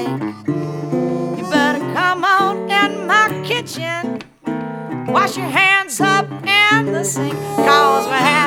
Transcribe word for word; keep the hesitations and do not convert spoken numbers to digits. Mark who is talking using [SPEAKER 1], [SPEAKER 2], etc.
[SPEAKER 1] You better come on in my kitchen, wash your hands up in the sink, 'cause we have